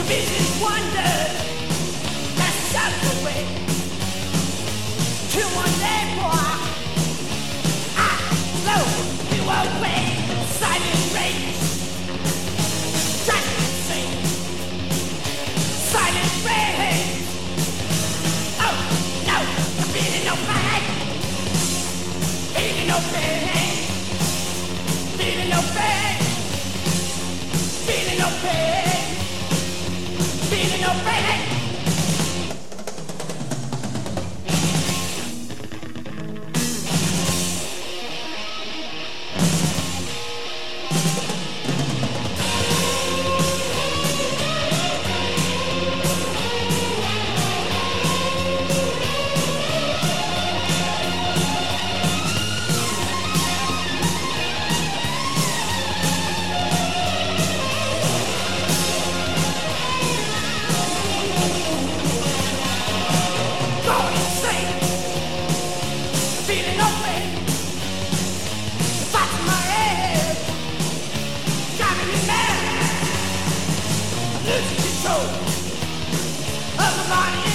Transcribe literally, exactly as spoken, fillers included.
vision wonder that shuts away. Till one day, boy, I blow you away. Silent rage, driving insane. Silent rage. Oh no, I'm feeling no pain. Feeling no pain. Feeling no pain. Feeling no pain. Feeling no pain. Losing control of my body.